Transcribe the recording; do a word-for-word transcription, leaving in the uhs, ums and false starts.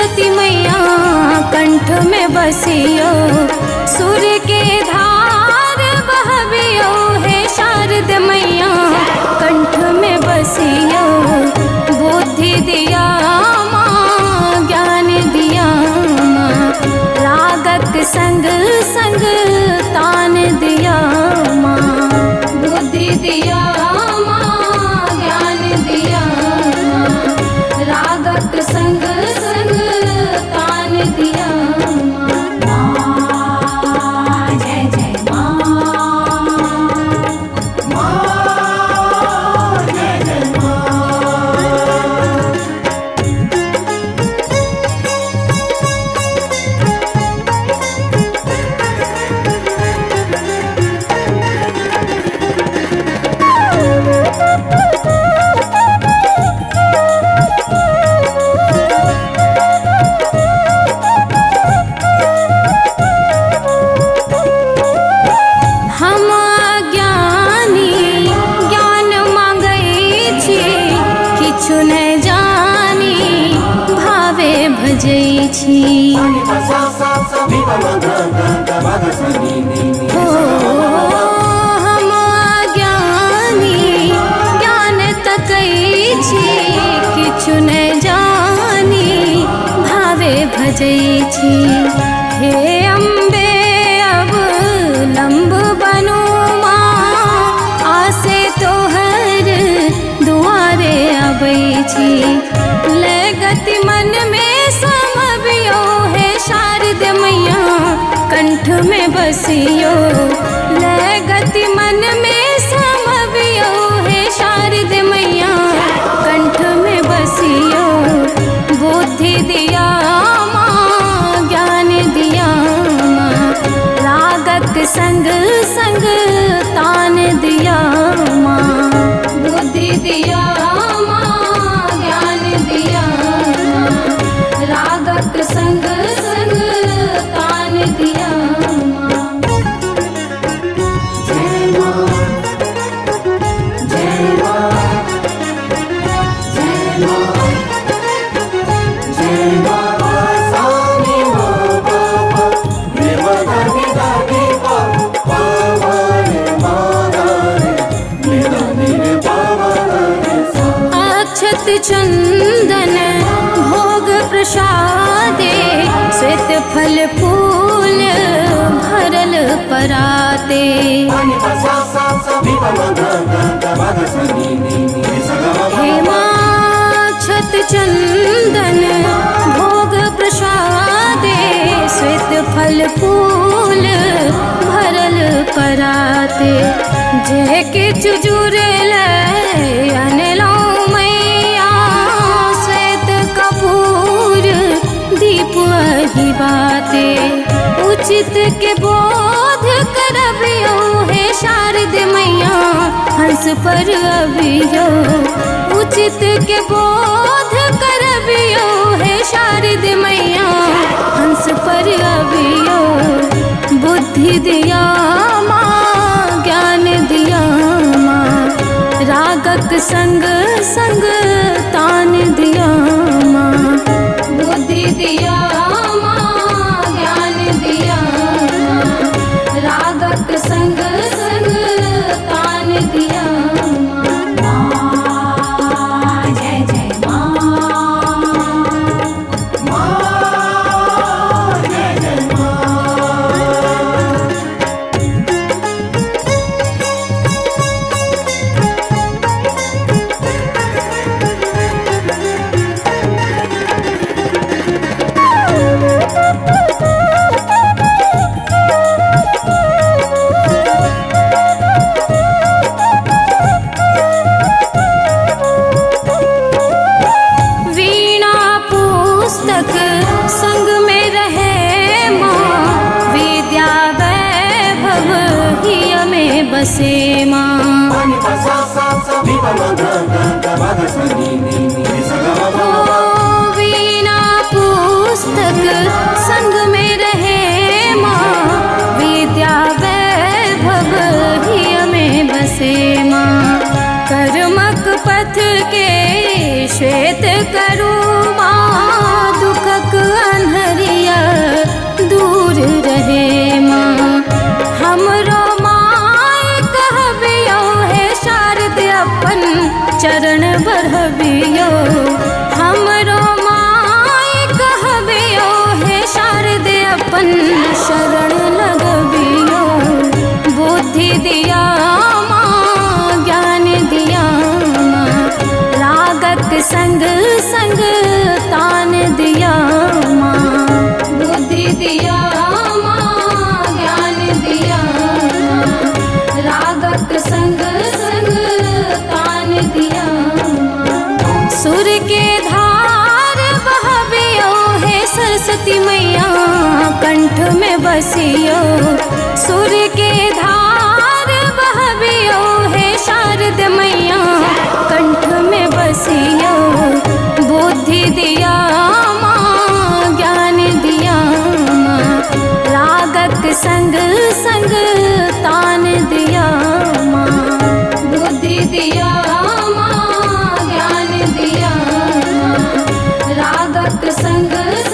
सरस्वती मैया कंठ में बसियो, सूर्य के धार बहबियो हे शारद मैया कंठ में बसियो। बुद्धि दिया माँ ज्ञान दिया माँ, रागक संग संग तान दिया माँ। बुद्धि दिया माँ ज्ञान दिया माँ, रागक संग संग तान दिया माँ। जय जय माँ, माँ जय जय माँ। हो हम अज्ञानी ज्ञान तकै छी, किछु न जानी भावे भजै छी। हे अम्बे अब लंब बनू माँ, आसे तोहर दुआरे अबै छी। लगति मन में समभियो हे शारद मैया कंठ में बसियो। लगति मन में समभियो हे शारद मैया कंठ में बसियो। बुद्धि दिया माँ ज्ञान दिया माँ, रागक संग संग तान दिया माँ। बुद्धि दिया माँ ज्ञान दिया माँ, रागक संग संग तान दिया माँ। जय माँ, जय माँ, जय माँ, जय माँ। सानी माँ बाबा रे मदा नी दा नी पा, बाबा रे मादा रे मेरा नी बाबा रे सा। अक्षत चंदन भोग प्रसादे, श्वेत फल फूल भरल पराते। हे माँ अक्षत चंदन भोग प्रसादे, श्वेत फल फूल भरल पराते। जय के जुजुरे अनलो मैया, श्वेत कपूर दीप अहि बाते। उचित के बोध करबियो हे शारद मैया हंस पर अबियो। उचित के बोध करबियो हे शारद मैया हंस पर अबियो। बुद्धि दिया माँ ज्ञान दिया माँ, रागक संग संग तान दिया माँ। बुद्धि दिया माँ ज्ञान दिया माँ, रागक संग संग तान दिया माँ। जय जय माँ, माँ जय जय माँ। संग तान दिया माँ। बुद्धि दिया माँ, ज्ञान दिया माँ, रागक संग संग तान दिया माँ। सुर के धार बहबियो है सरस्वती मैया, कंठ में बसियो। सुर के धार बहबियो है शारद मैया, कंठ में बसियो। बुद्धि दिया माँ, ज्ञान दिया माँ, रागक संग संग तान दिया माँ। बुद्धि दिया माँ, ज्ञान दिया माँ, रागक संग